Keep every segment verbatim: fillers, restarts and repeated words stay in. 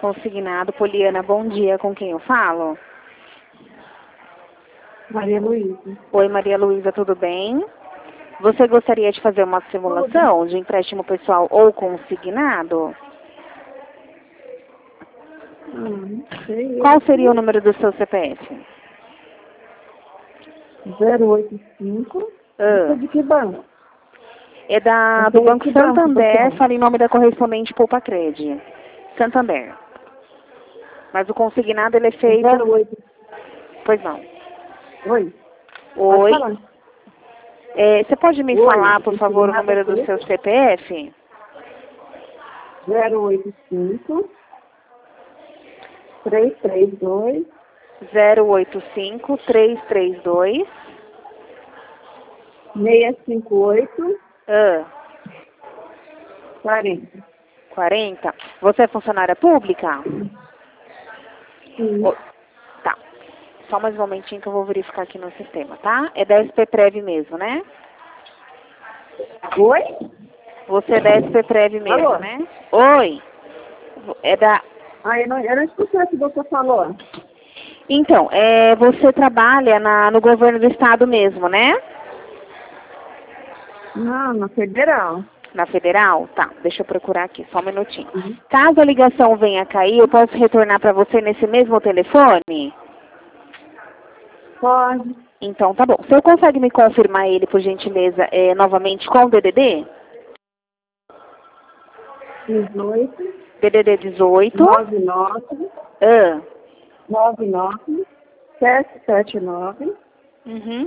Consignado. Poliana, bom dia. Com quem eu falo? Maria Luísa. Oi, Maria Luísa, tudo bem? Você gostaria de fazer uma simulação de empréstimo pessoal ou consignado? Hum, sei. Qual seria o número do seu C P F? zero oito cinco. Ah. De que banco? É da, Eu do sei Banco que banco Santander, você é. fala em nome da correspondente Poupa Crede. Santander. Mas o consignado ele é feito... zero oito. Pois não. Oi. Pode Oi. falar. É, você pode me Oi, falar, por favor, o consignado número do aqui. seu C P F? zero oito cinco. três três dois. zero oito cinco, três três dois. seis cinco oito. Ah, quarenta. quarenta. Você é funcionária pública? Sim. Ô, tá. Só mais um momentinho que eu vou verificar aqui no sistema, tá? É da S P Prev mesmo, né? Oi? Você é da S P Prev mesmo, Alô? né? Oi. É da... Ah, eu não, eu não escutei o que você falou. Então, é, você trabalha na, no governo do estado mesmo, né? Não, na federal. Na federal? Tá, deixa eu procurar aqui, só um minutinho. Uhum. Caso a ligação venha a cair, eu posso retornar para você nesse mesmo telefone? Pode. Então, tá bom. O senhor consegue me confirmar ele, por gentileza, é, novamente com o D D D? dezoito. D D D dezoito. nove nove. Ah. nove nove. sete sete nove. Uhum.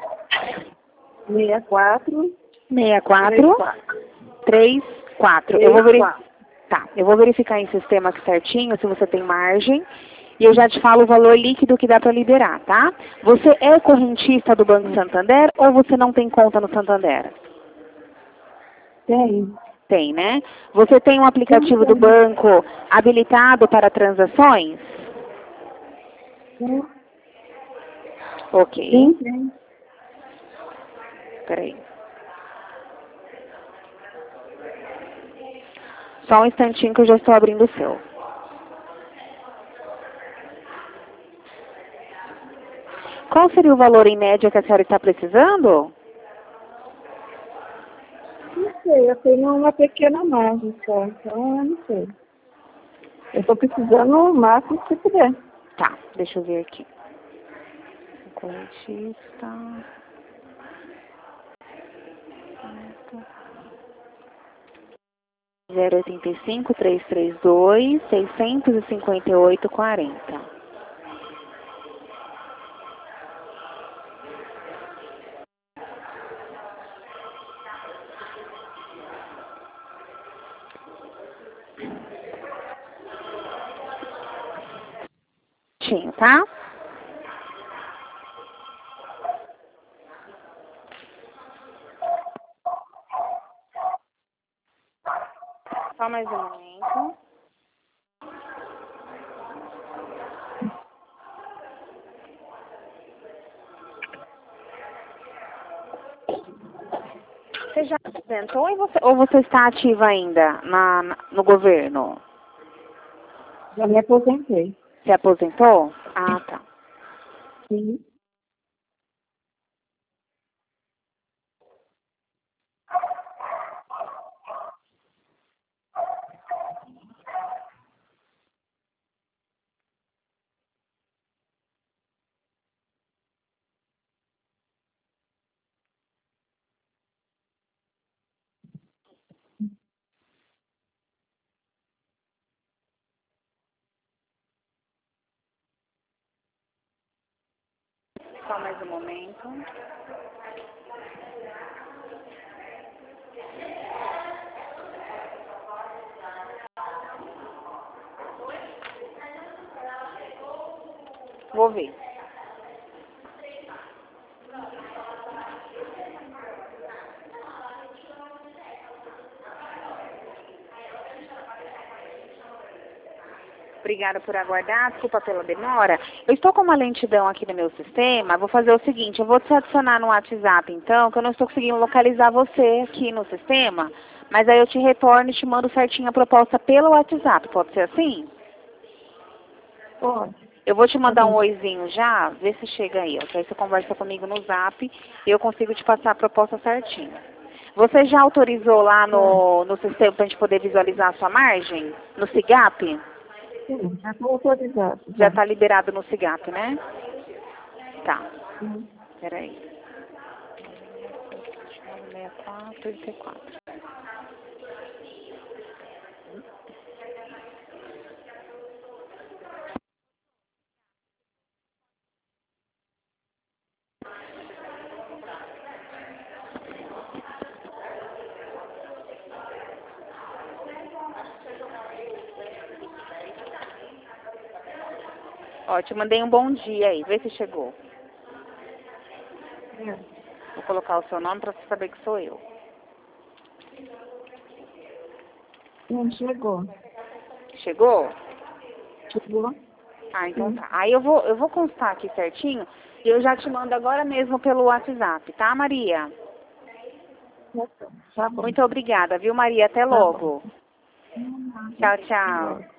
seis quatro. sessenta e quatro. trinta e quatro. Eu vou verificar. Tá, eu vou verificar em sistema aqui certinho, se você tem margem. E eu já te falo o valor líquido que dá para liberar, tá? Você é correntista do Banco Santander ou você não tem conta no Santander? Tem. Tem, né? Você tem um aplicativo do banco habilitado para transações? Sim. Ok. Sim, sim. Peraí. Só um instantinho que eu já estou abrindo o seu. Qual seria o valor em média que a senhora está precisando? Não sei, eu tenho uma pequena margem só, então eu não sei. Eu estou precisando o máximo que puder. Tá, deixa eu ver aqui. Correntista. zero oito cinco, três três dois, seis cinco oito, quarenta. Tinha, tá? Só mais um momento. Você já aposentou ou você, ou você está ativa ainda na, na- no governo? Já me aposentei. Se aposentou? Ah, tá. Sim. Só mais um momento. Vou ver. Obrigada por aguardar, desculpa pela demora. Eu estou com uma lentidão aqui no meu sistema, vou fazer o seguinte, eu vou te adicionar no WhatsApp então, que eu não estou conseguindo localizar você aqui no sistema, mas aí eu te retorno e te mando certinho a proposta pelo WhatsApp, pode ser assim? Pode. Eu vou te mandar um oizinho já, vê se chega aí, ó. Que aí você conversa comigo no zap e eu consigo te passar a proposta certinha. Você já autorizou lá no, no sistema para a gente poder visualizar a sua margem? No SIGAP? Sim, já estou autorizado. Já está liberado no SIGAP, né? Tá. Uhum. Peraí. sessenta e quatro, trinta e quatro. Ó, te mandei um bom dia aí, vê se chegou. É. Vou colocar o seu nome para você saber que sou eu. Não chegou. Chegou? Chegou? Ah, então Sim. tá. Aí eu vou, eu vou constar aqui certinho e eu já te mando agora mesmo pelo WhatsApp, tá, Maria? Tá bom. Muito obrigada, viu, Maria? Até Tá bom. logo. Tchau, tchau.